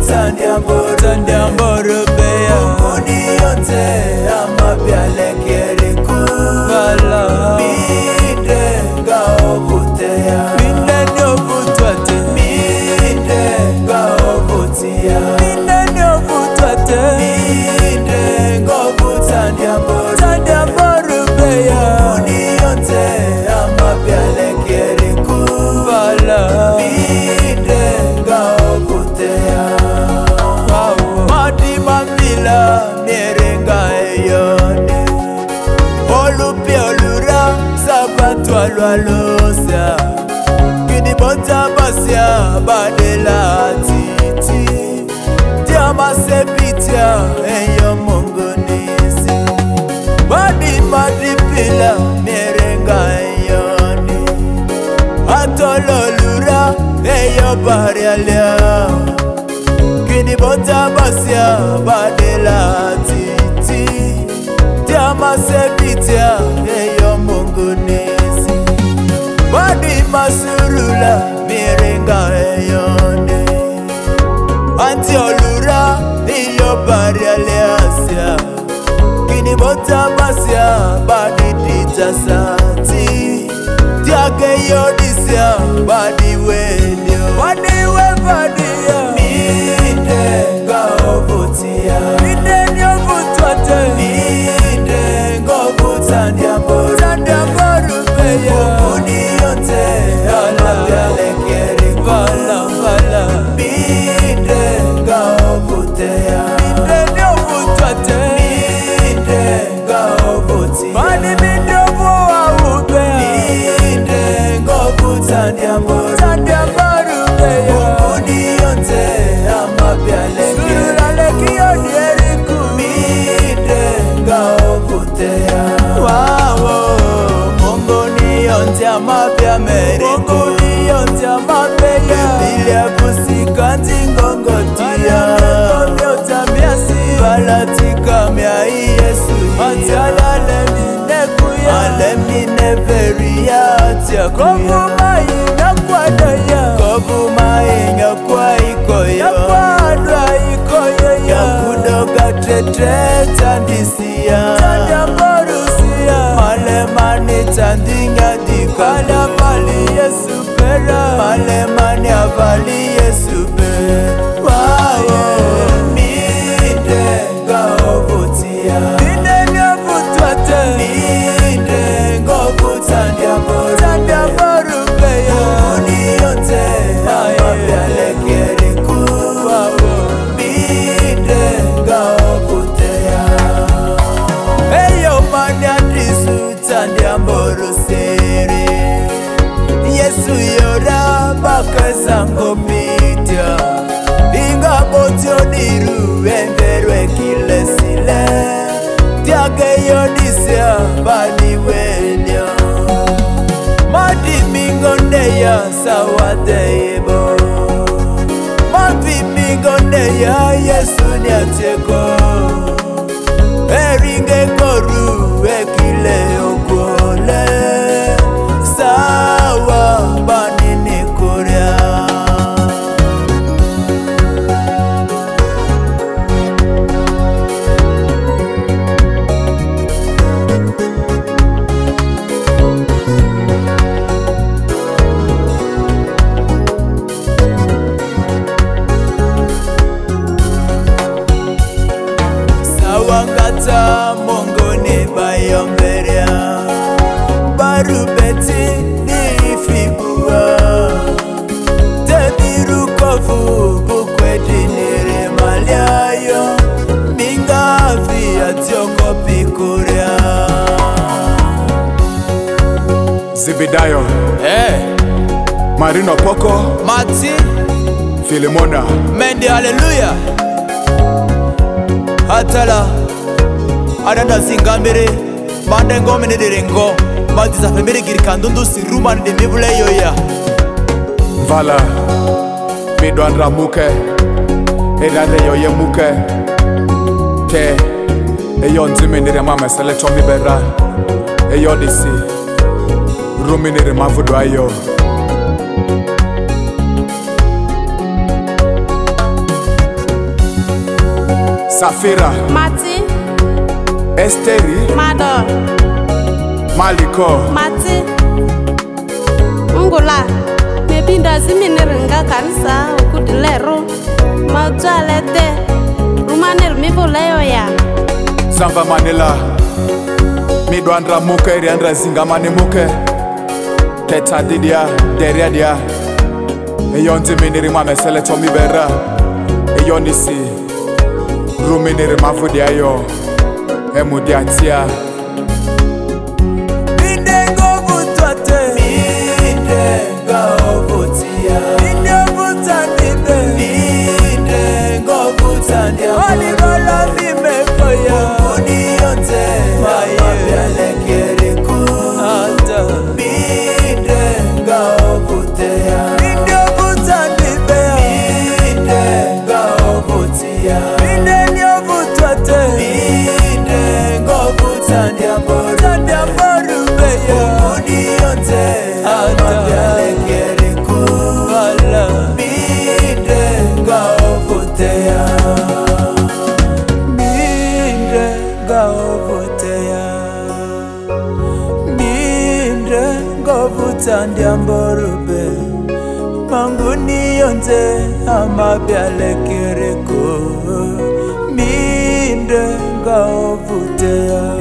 Tandiamboro beya Unionte amabyale keriku Vala Minde gaovutea Minde nyovutwate Minde gaovutia Minde nyovutwate Minde gaovutandiamboro Tandiamboro beya Unionte amabyale keriku Vala Minde gaovutea Madi mamila merenga eyone Olupia olura sabatwa lwalosa Kini bota basia badela titi Diama sepitia eyo mongonisi Madi pila merenga eyone Atololura eyo barialia Kini bota basia badela titi Diama sepitia eyo mongonesi Badi masurula mirenga eyone Anti olura iyo barialiasia Kini bota basia badi ditasati Tiake yodisia badi wenyo Badi we badia Minde gaovutia Minde nyovutwate Minde gaovutandiamboro Tandiamboro beya Unionte amabyale keriku Vala Minde gaovutea Minde nyovutwate Minde gaovutia Madi minde vuwa ubeya Minde gaovutandiamboro Tandiamboro beya Unionte amabyale keriku Surulale kiyoni eriku Minde gaovutea Wawo Mongoni yonti amapya meriku Mongoni yonti amapeya Biblia kusikanti ngongotia Balatika mia Yesu Matialale minekuya Alemine veria tia Kobu maina kwadoya Kobu mainga kwa ikoyo Yakwadwa ikoyo ya Yakudoga tete tandisia Tandiamboro siya Malemani tandinga dika Kala pali Yesu pera Malemani avali Yesu be Wawo Minde gaovutia Minde nyovutwate Minde gaovutandiamboro Tandiamboro beya Unionte amabyale keriku Minde gaovutea Eyo mani adisu Tandiamboro sere Yesu yora bakazango pitya Inga botyo diru enverwe kilesile Tiage yodisya bani wenyo Madi mingoneya sawadeibo Mavi mingoneya Yesu nyateko Eringe koru ekile okole Sawa banini kuria Sawangata mongoni bayomberia Barubeti ni fibua Tebiru kofu bukwedi nire maliayo Mingavi atioko pikuria Zibidayo Marino Poko Mati Filimona Mendi hallelujah Atala Adada singambere Mande ngome nedirengo Mati za femere girikandundu siruma ndemibule yoya Vala Midwandra muke Edande yoye muke Ke Eyo nzime nire mama selecho mibera Eyo disi Rumi nire mavudu ayo Safira, Mati, Esteri, Mado, Maliko, Mati, Ngula, mebinda ziminerenga kanisa ukudilero, majalete, rumanel miboleyo ya. Zamba Manila, Midwandra muke, Riandra Zingamani muke, Teta Didia, Deria dia, Eyonzi miniri mame sele tomi bera, Eyonisi, Ruminiri mafudia yo, Emudiatia. Mindengo vutwate, mindengo vutia, mindengo vutanibe, mindengo vutandia, walibala mimekoya, unionte, mayele keriku, ata, mindengo vutia, mindengo vutanibe, mindengo vutia, mindengo vutwate, mindengo vutandia, vutandia borubeya, unionte, mayele keriku, ala, mindengo vutia. Ndiamborube manguni yonze amabyale kereko minde ngaovutea.